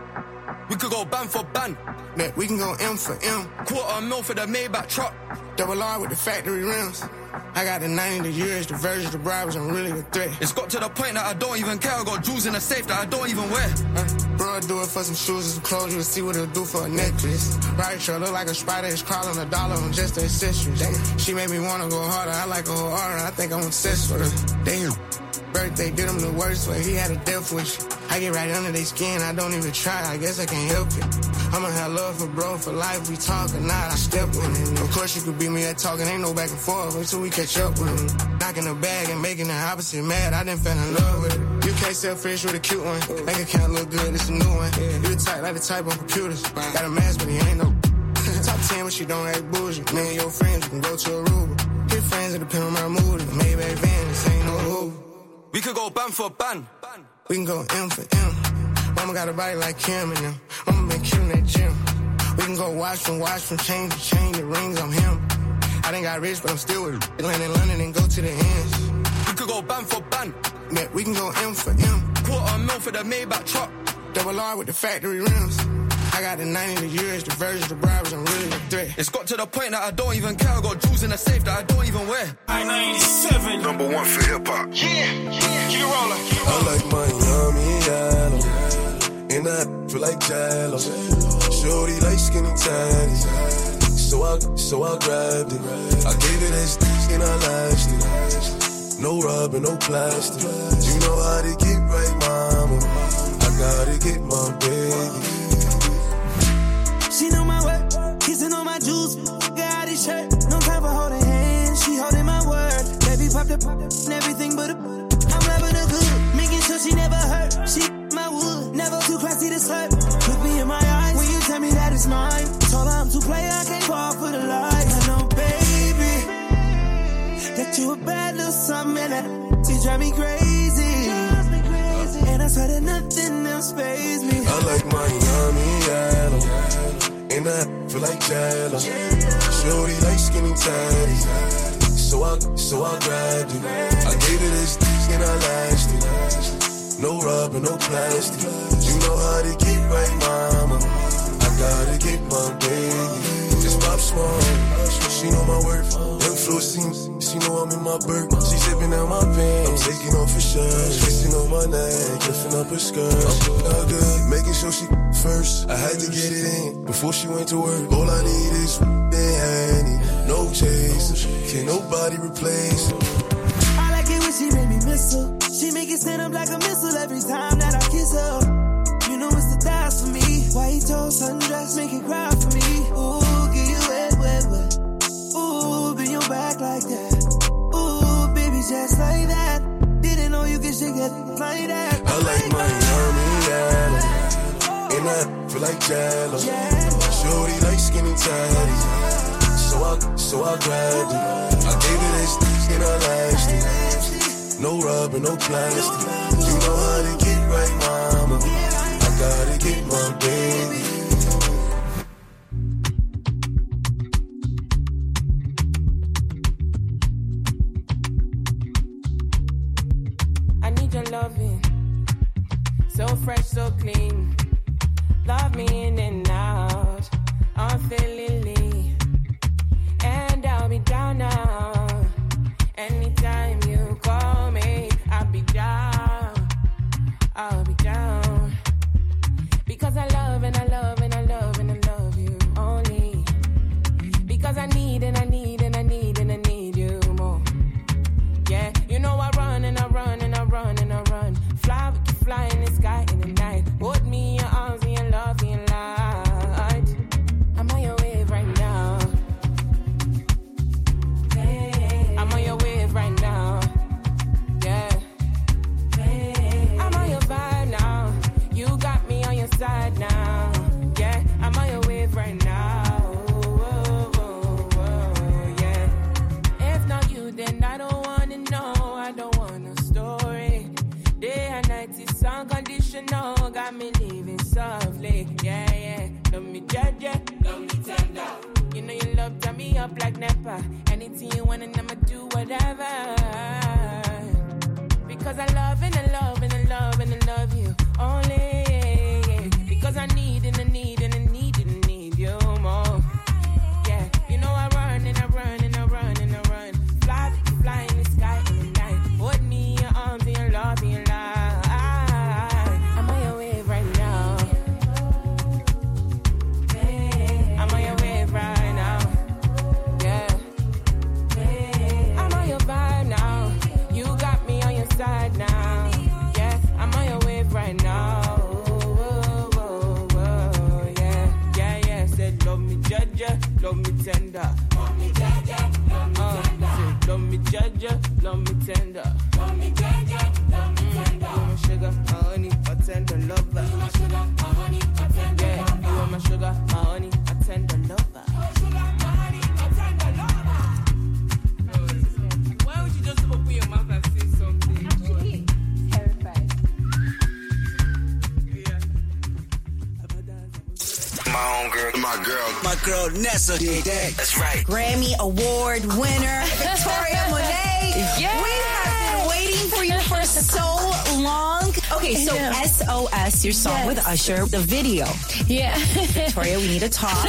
we could go ban for ban. Yeah, we can go M for M. $250,000 for the Maybach truck. Double R with the factory rims. I got the 90 years, the version, the bribes, I'm really a threat. It's got to the point that I don't even care. I got jewels in the safe that I don't even wear. Bro, I do it for some shoes and some clothes. You will see what it'll do for a necklace. Right, sure, look like a spider is crawling $1 on just the accessories. Damn. She made me wanna go harder. I like her harder. I think I'm obsessed with her. Damn. Birthday did him the worst way. He had a death wish. I get right under their skin. I don't even try. I guess I can't help it. I'ma have love for bro for life. We talk or not, I step with him. Of course you could beat me at talking. Ain't no back and forth until we catch up with him. Knocking the bag and making the opposite mad. I done fell in love with it. You can't sell fish with a cute one. Bank account look good, it's a new one. You the type like the type on computers. Got a mask, but he ain't no. Top 10, but she don't act bougie. Me and your friends, you can go to Aruba. Hit fans, it depend on my mood. Maybach van, this ain't no Uber. We could go ban for ban. We can go M for M. Mama got a body like Kim and them. Mama been killing that gym. We can go watch from chain to chain. The rings, I'm him. I done got rich, but I'm still with it. Land in London and go to the ends. We could go ban for ban. Yeah, we can go M for M. $250,000 for the Maybach truck. Double R with the factory rims. I got the 90 years, the version, the bribes, I'm really a threat. It's got to the point that I don't even care. I got jewels in the safe that I don't even wear. I-97, #1 for hip-hop. Yeah, keep it rolling. I like Miami yellow, and I feel like Jello. Shorty like skinny tatty, so I grabbed it. I gave it that stick and I lashed it. No rubber, no plastic. You know how to get right, mama. I gotta get my baby. She know my work, kissing on my juice, got his shirt. No time for holding hands, she holding my word. Baby popped up and everything but a. I'm loving her good, making sure she never hurt. She my wood, never too classy to slurp. Look me in my eyes when you tell me that it's mine. Told her I'm too play, I can't fall for the lies. I know, baby, that you a bad little something and that she drive me crazy. And I swear that nothing else fazes me. I like Miami yellow, and I feel like Jello. Shorty like skinny tatty, so I grabbed it. I gave it a stick and I lashed it. No rubber, no plastic. You know how to get right, mama. I gotta get my baby. Just pop small, she know my worth. Influencing, she know I'm in my bird. She zipping out my pants, I'm taking off her shirt. Twisting on my neck, lifting up her skirt. I'm good, making sure she first. I had to get it in before she went to work. All I need is Annie, no chaser. Can't nobody replace her. I like it when she make me miss her. She make it stand up like a missile every time that I kiss her. You know it's the thighs for me. White toes, sundress, make it cry for me. Ooh, get you wet, wet, wet. Ooh, bend your back like that. Ooh, baby, just like that. Didn't know you could shake it like that. I like Miami yellow, and I feel like Jello. Shorty like skinny tatty, so I grabbed it. I gave it a stick and I lashed it. No rubber, no plastic. You know how to get right, mama. I gotta get my baby. I need your loving, so fresh, so clean. Love me in and out, unfailingly, and I'll be down now. Anytime you call me, I'll be down. I'll be down. Because I love and I love and I love and I love you only. Because I need and I need and I need and I need you more. Yeah, you know I run and I run and I run and I run. Fly, we can fly in the sky in the night. Hold me in your arms and your love and your light. I'm on your wave right now. turn me up like Nepa. Anything you want and I'ma do whatever. Because I love and I love and I love and I love you only. Because I need and I need and I need and I need you more. Yeah, you know I run and I run and I run and I run. Fly in the sky in the night. Hold me in your arms and your love and your life. I'm on your wave right now. I'm on your wave right now. Yeah. I'm on your vibe now. You got me on your side now. Yeah, I'm on your wave right now. Yeah. Said love me, judge, love me tender. Love me, judge, love me tender. Said love me, judge, love me tender. Love me, judge, love me tender. You my sugar, my honey, my tender lover. You my sugar, my honey, my tender lover. You are my sugar, my honey, my tender lover. Why would you just open your mouth and say something? Terrified. My homegirl. My girl Nessa did that. That's right. Grammy Award winner, Victoria Monet. Yes. We have been waiting for you for so long. Okay, so SOS, your song with Usher, the video. Yeah. Victoria, we need to talk.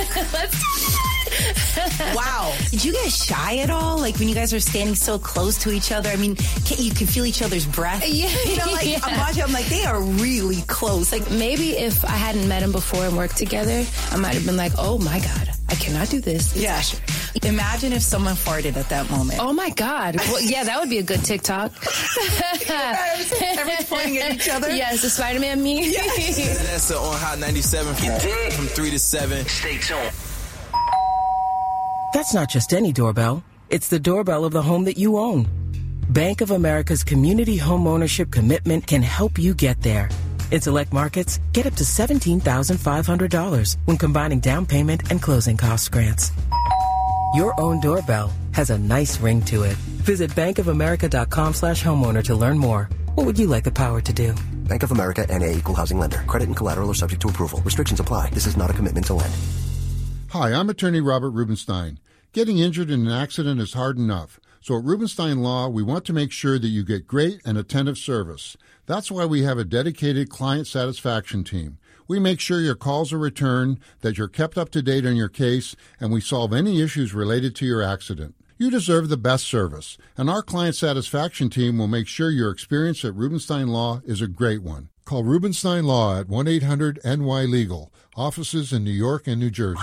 Wow. Did you get shy at all? Like when you guys are standing so close to each other? I mean, you can feel each other's breath. Yeah. You know, like I'm watching, I'm like, they are really close. Like maybe if I hadn't met him before and worked together, I might have been like, oh my God, I cannot do this. It's Usher. Imagine if someone farted at that moment. Oh my God. Well, yeah, that would be a good TikTok. Everyone's pointing at each other. Yes, the Spider-Man meme. Yes. Nessa on Hot 97 from 3 to 7. Stay tuned. That's not just any doorbell. It's the doorbell of the home that you own. Bank of America's Community Home Ownership Commitment can help you get there. In select markets, get up to $17,500 when combining down payment and closing cost grants. Your own doorbell has a nice ring to it. Visit bankofamerica.com/homeowner to learn more. What would you like the power to do? Bank of America N.A. Equal Housing Lender. Credit and collateral are subject to approval. Restrictions apply. This is not a commitment to lend. Hi, I'm attorney Robert Rubenstein. Getting injured in an accident is hard enough. So at Rubenstein Law, we want to make sure that you get great and attentive service. That's why we have a dedicated client satisfaction team. We make sure your calls are returned, that you're kept up to date on your case, and we solve any issues related to your accident. You deserve the best service, and our client satisfaction team will make sure your experience at Rubenstein Law is a great one. Call Rubenstein Law at 1-800-NY-LEGAL. Offices in New York and New Jersey.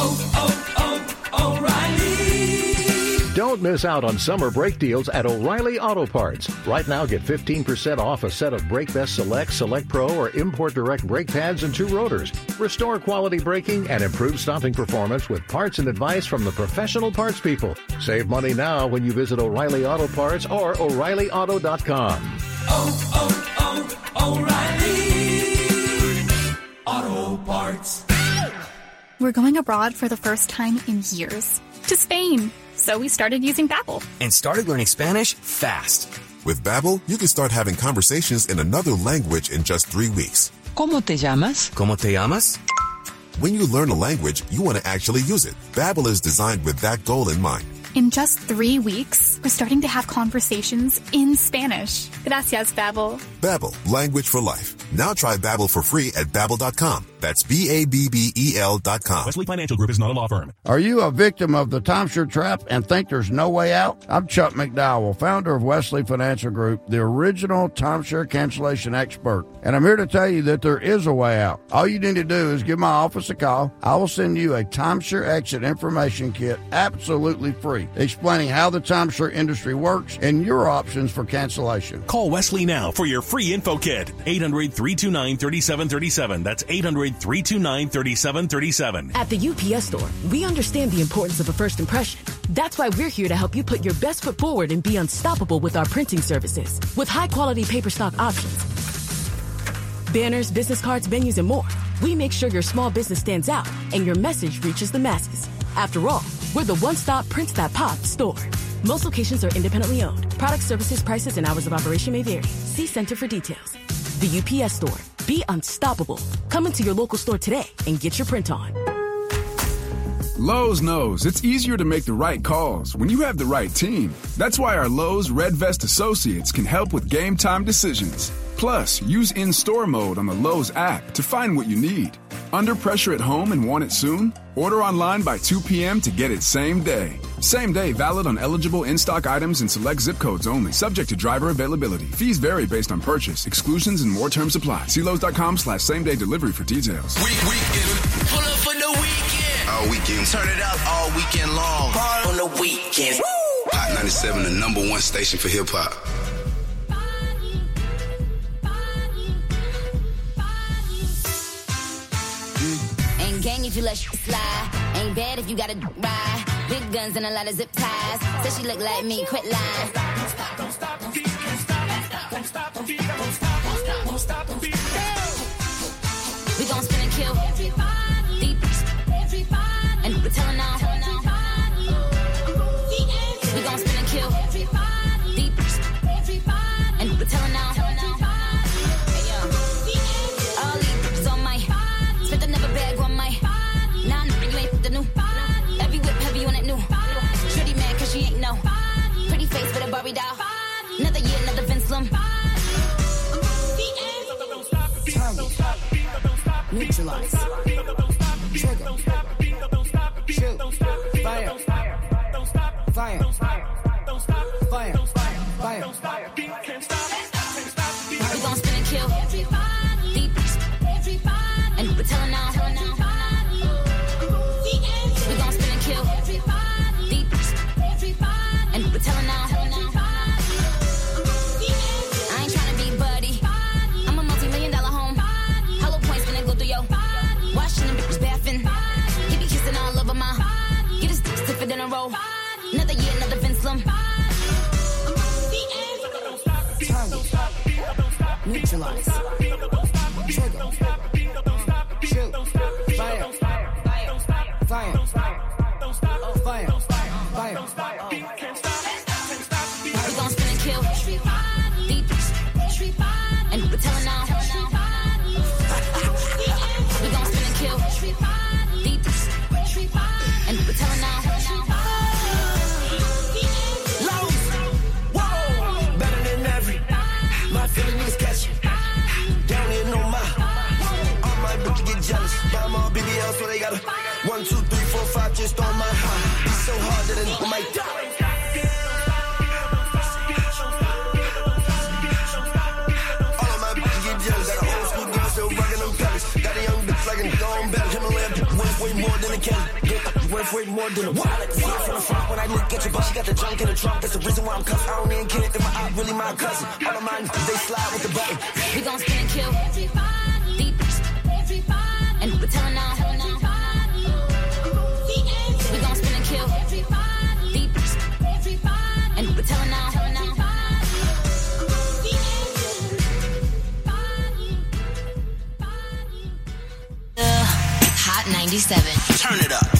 O'Reilly! Don't miss out on summer brake deals at O'Reilly Auto Parts. Right now, get 15% off a set of Brake Best Select, Select Pro, or Import Direct brake pads and 2 rotors. Restore quality braking and improve stopping performance with parts and advice from the professional parts people. Save money now when you visit O'Reilly Auto Parts or O'ReillyAuto.com. O'Reilly Auto Parts. We're going abroad for the first time in years. To Spain. So we started using Babbel. And started learning Spanish fast. With Babbel, you can start having conversations in another language in just 3 weeks. ¿Cómo te llamas? ¿Cómo te llamas? When you learn a language, you want to actually use it. Babbel is designed with that goal in mind. In just 3 weeks, we're starting to have conversations in Spanish. Gracias, Babbel. Babbel, language for life. Now try Babbel for free at Babbel.com. That's Babbel.com. Wesley Financial Group is not a law firm. Are you a victim of the timeshare trap and think there's no way out? I'm Chuck McDowell, founder of Wesley Financial Group, the original timeshare cancellation expert. And I'm here to tell you that there is a way out. All you need to do is give my office a call. I will send you a timeshare exit information kit absolutely free, explaining how the timeshare industry works and your options for cancellation. Call Wesley now for your free info kit. 800-329-3737. That's 800-329-3737. At the UPS Store, we understand the importance of a first impression. That's why we're here to help you put your best foot forward and be unstoppable with our printing services. With high-quality paper stock options, banners, business cards, menus, and more, we make sure your small business stands out and your message reaches the masses. After all, we're the one-stop prints that pop store. Most locations are independently owned. Product, services, prices, and hours of operation may vary. See Center for details. The UPS Store. Be unstoppable. Come into your local store today and get your print on. Lowe's knows it's easier to make the right calls when you have the right team. That's why our Lowe's Red Vest associates can help with game time decisions. Plus, use in-store mode on the Lowe's app to find what you need. Under pressure at home and want it soon? Order online by 2 p.m. to get it same day. Same day valid on eligible in-stock items and select zip codes only. Subject to driver availability. Fees vary based on purchase. Exclusions and more terms apply. See Lowe's.com/same-day delivery for details. Weekend. Pull up for the weekend. All weekend. Turn it up all weekend long. Party on the weekends. Hot 97, the #1 station for hip-hop. Ain't gang if you let shit slide. Ain't bad if you gotta ride. Big guns and a lot of zip ties. Said she look like me, quit lying. Don't stop, don't stop, don't stop, don't stop, don't stop, don't stop, don't stop, don't stop, don't stop. We gon' spin and kill everybody, deep, everybody, and we're telling all. We gon' spin and kill everybody, deep, everybody, and we're telling all. All these bitches on my spent another bag on my. Nah, you ain't the new. Every whip heavy on it new. Shorty mad cause she ain't no. Pretty face with a Barbie doll. Another year, another Vince Lum. Neutralize. Trigger. Shoot. Fire. Fire. Fire. Fire. We gon' spin and kill deep, and we're telling all. We gon' spin and kill deep, and we're telling all. I ain't tryna be buddy. I'm a multi-million-dollar home. Hollow points when they go through yo. Washing them bitches bathing. He be kissing all over my. Get his dick stiffer than a roll. Another year, another Vince Lum. Neutralize. Trigger. Shoot. Fire. Fire. Fire. Fire. We gon' spin and kill deep, and we're telling all. We gon' spin and kill deep, and we're telling all. Lowe's. Whoa. Better than every. My feeling is catchy. Down here, no my. All my bitches get jealous. Yeah, I'm all BBL, so they gotta 1, 2, 3, 4, 5 just on my high. Be so hard that a nigga might die. All of my bitches get jealous. Got an old school girl still rocking them pellets. Got a young bitch like a gone bell. Himalayan bitch worth way more than a Kelly. Worth way more than a what? I like to see it from the front when I look at your butt. She got the junk in the trunk. That's the reason why I'm cuffed. I don't even care if my op really my cousin. All of mine, they slide with the button. We gon' spin and kill deep, and we're telling all. We gon' spin and kill deep, and we're telling all. Hot 97. Turn it up.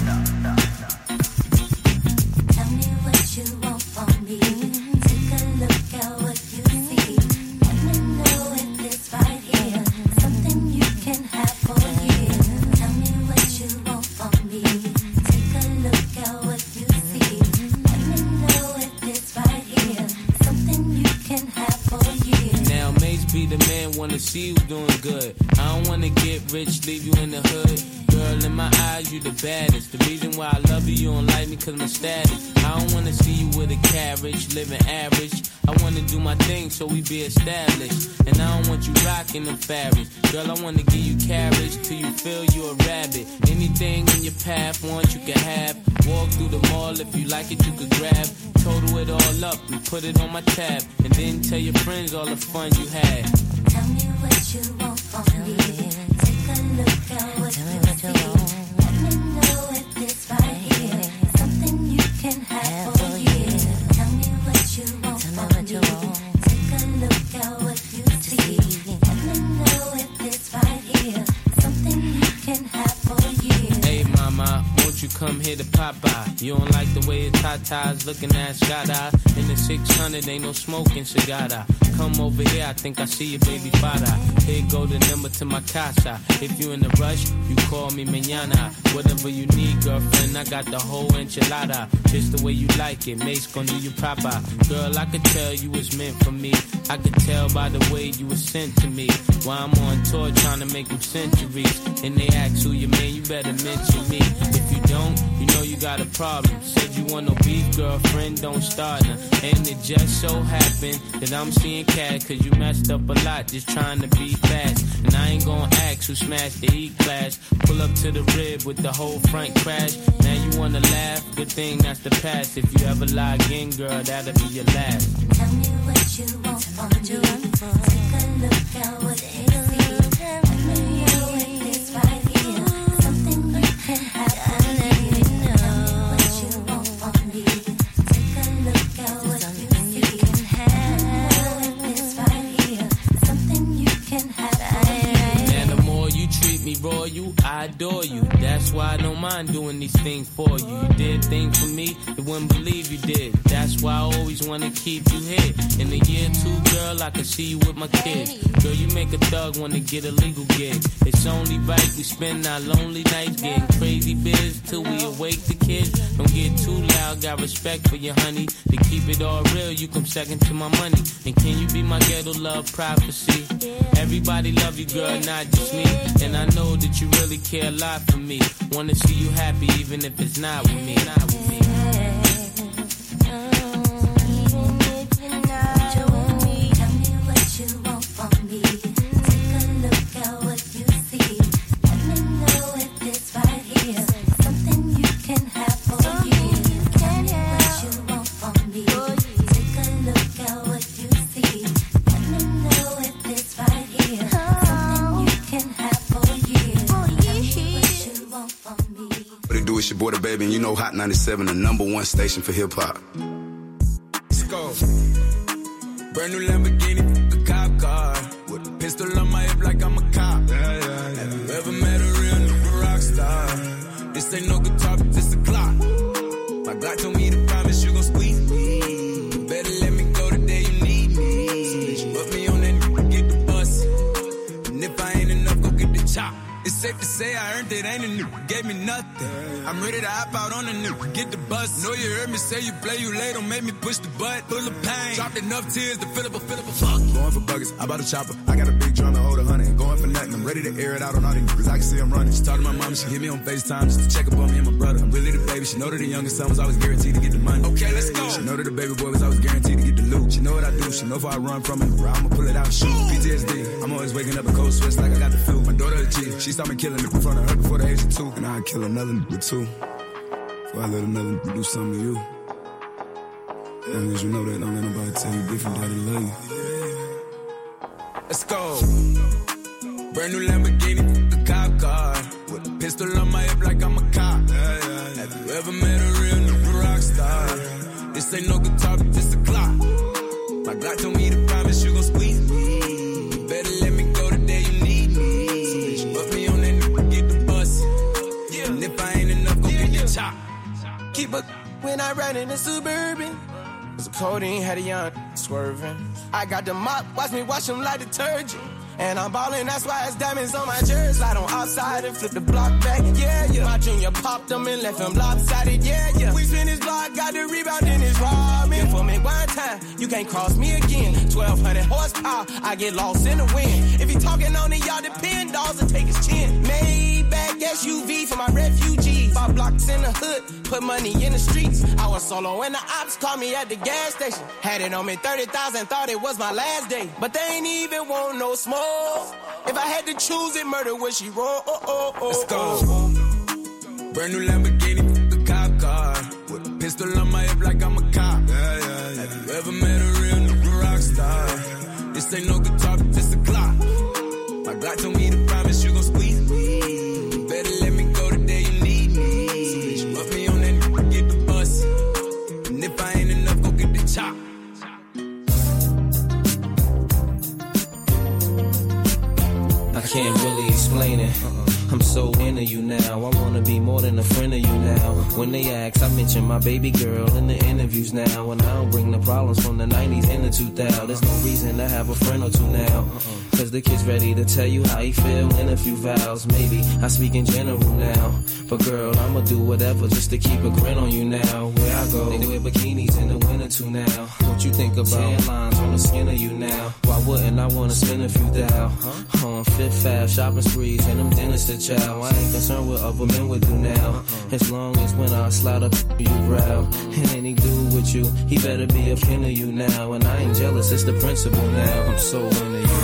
Tell me what you want from me. Take a look at what you see. Let me know if it's right here. Something you can have for you. Tell me what you want from me. Take a look at what you see. Let me know if it's right here. Something you can have for you. Now Mace be the man, wanna see you doing good. I don't wanna get rich, leave you in the hood. Girl, in my eyes, you the baddest. The reason why I love you, you don't like me cause my status. I don't wanna see you with a carriage, living average. I wanna do my thing so we be established. And I don't want you rocking them fabrics. Girl, I wanna give you carriage till you feel you a rabbit. Anything in your path, want you can have. Walk through the mall, if you like it, you could grab. Total it all up and put it on my tab. And then tell your friends all the fun you had. Tell me what you want from me. Take a look at what you see. Let me know if it's right here. Something you can have for you. Tell me what you want from me. Take a look at what you see. Let me know if it's right here. Something you can have for you. Hey mama, won't you come here to Popeye? You don't like the way his tatas looking at Shada. In the 600 ain't no smoking cigar. come over here, I think I see your baby father. Here go the number to my casa. If you in a rush, you call me mañana. Whatever you need, girlfriend, I got the whole enchilada. Just the way you like it, mate's gonna do you proper. Girl, I could tell you was meant for me. I could tell by the way you was sent to me. While I'm on tour trying to make them centuries. And they ask who you man, you better mention me. If you don't, you know you got a problem. Said you want no beef, girlfriend, don't start now. And it just so happened that I'm seeing cat, cause you messed up a lot just trying to be fast. And I ain't gonna ask who smashed the E-Class. Pull up to the rib with the whole front crash. Now you wanna laugh, good thing that's the past. If you ever lie again, girl, that'll be your last. Tell me what you want from me. Take a look at what they see. Let me know if it's right here. Something you can have for me. Tell me what you want from me. Take a look at what you see. Let me know if it's right here. Something you can have for me. And the more you treat me royal, I adore you. That's why I don't mind doing these things for you. You did things for me, you wouldn't believe you did. That's why I always wanna keep you here. In a year or two, girl, I can see you with my kid. Girl, you make a thug wanna get a legal gig. It's only right we spend our lonely nights getting crazy biz till we awake the kids. Don't get too loud, got respect for you, honey. To keep it all real, you come second to my money. And can you be my ghetto love prophecy? Everybody love you, girl, not just me. And I know that you really care a lot for me. Wanna see you happy even if it's not with me. Not with me. It's your boy the Baby, and you know Hot 97, the #1 station for hip hop. Let's go. Brand new Lamborghini, a cop car. With a pistol on my hip like I'm a cop. Have you ever met a real nigga rock star? This ain't no guitar, but this a clock. My Glock told me to promise you gon' squeeze me. Better let me go the day you need me. So bitch, put me on that nigga, get the bus. And if I ain't enough, go get the chop. It's safe to say I earned it, ain't a nigga gave me nothing. I'm ready to hop out on a nigga, get the bus. Know you heard me say you play, you late, don't make me push the butt. Full of pain, dropped enough tears to fill up a fuck. Going for buckets, I bought a chopper. I got a big drum to hold 100. Going for nothing, I'm ready to air it out on all these niggas. I can see I'm running. She talked to my mom, she hit me on FaceTime just to check up on me and my brother. I'm really the baby, she know that the youngest son was always guaranteed to get the money. Okay, let's go. She know that the baby boy was always guaranteed to get the loot. She know what I do, she know if I run from it, bro, I'ma pull it out and shoot. PTSD, I'm always waking up in cold sweats like I got the flu. My daughter a G, she started killing me in front of her before the age of 2. And I'd kill another nigga too. Before I let another nigga do something to you. As long as you know that, don't let nobody tell you different, daddy love you. Let's go. Brand new Lamborghini, a cop car. With a pistol on my hip like I'm a cop. Have you ever met a real nigga rock star? This ain't no guitar, but this a clock. My Glock told me to promise you gon' squeeze me. Better let me go the day you need me. So bitch, put me on that nigga, get the bus. And if I ain't enough, go get the chop. Keep a when I ride in the Suburban. Cause the codeine had a young swerving. I got the mop, watch me wash them like detergent. And I'm ballin', that's why it's diamonds on my jersey. Slide on outside and flip the block back, yeah, yeah. My junior popped them and left him lopsided, yeah, yeah. We spin his block, got the rebound in his robbing. For me one time, you can't cross me again. 1,200 horsepower, I get lost in the wind. If he talking on it, y'all depend, dolls and take his chin. Maybach SUV for my refugees. 5 blocks in the hood, put money in the streets. I was solo and the ops called me at the gas station. Had it on me 30,000, thought it was my last day. But they ain't even want no smoke. If I had to choose it, murder would she roll? Let's go. Brand new Lamborghini, a cop car. With a pistol on my hip like I'm a cop. Have you ever met a real nigga rock star? This ain't no guitar, but this a clock. My Glock told me to promise you gon' squeeze me. Better let me go the day you need me. So bitch, put me on that nigga, get the bus. And if I ain't enough, go get the chop. I can't really explain it, I'm so into you now. I wanna be more than a friend of you now. When they ask, I mention my baby girl in the interviews now. And I don't bring the problems from the 90s and the 2000s. There's no reason to have a friend or two now. Cause the kid's ready to tell you how he feel in a few vows. Maybe I speak in general now. But girl, I'ma do whatever just to keep a grin on you now. Where I go, they wear bikinis in the winter too now. What you think about tan lines on the skin of you now? Why wouldn't I wanna spend a few thou? On Fifth Ave, shopping sprees and them dinners to chow. I ain't concerned what other men would do now. As long as when I slide up you brow. And any dude with you, he better be a kin of you now. And I ain't jealous, it's the principle now. I'm so into you.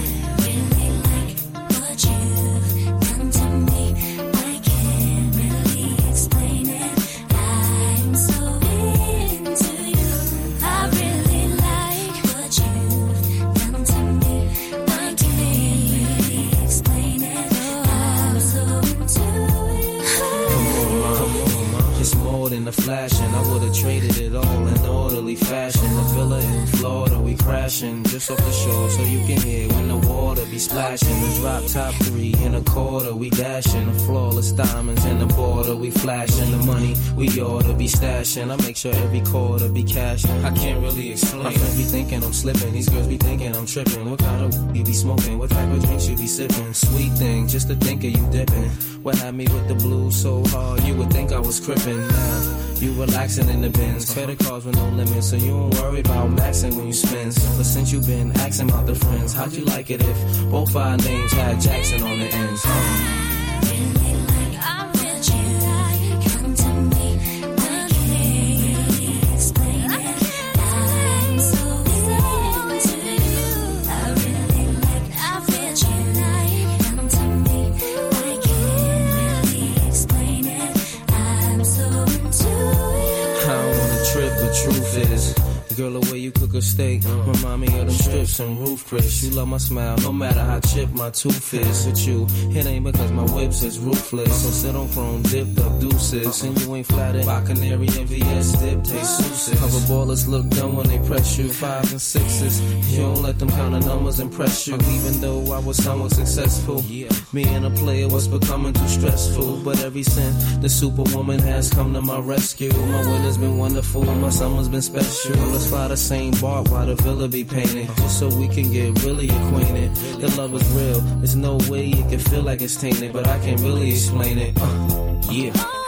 Flashing, I would've traded it all in orderly fashion. A villa in Florida, we crashing just off the shore, so you can hear when the water be splashing. The drop top 3 in a quarter, we dashing. The flawless diamonds in the border, we flashing. The money we oughta be stashing. I make sure every quarter be cashing. I can't really explain. My friends be thinking I'm slipping, these girls be thinking I'm tripping. What kind of you be smoking? What type of drinks you be sipping? Sweet thing, just to think of you dipping. What had me with the blues so hard, you would think I was crippin'. Now you relaxing in the bins, credit cards with no limits, so you don't worry about maxing when you spend. But since you been asking about the friends, how'd you like it if both our names had Jackson on the ends? Truth is, girl, the way you cook a steak remind me of them strips and roof crisps. You love my smile, no matter how chipped my tooth is. With you, it ain't because my whips is ruthless. So sit on chrome, dipped up deuces. And you ain't flattered by Canary and VS dip, taste souses. Cover ballers look dumb when they press you. 5s and 6s, you don't let them kind of numbers impress you. Even though I was somewhat successful, being a player was becoming too stressful. But every since the superwoman has come to my rescue, my winter's been wonderful, my summer's been special. Let's fly the same bar while the villa be painted, just so we can get really acquainted. The love is real, there's no way it can feel like it's tainted, but I can't really explain it. Yeah.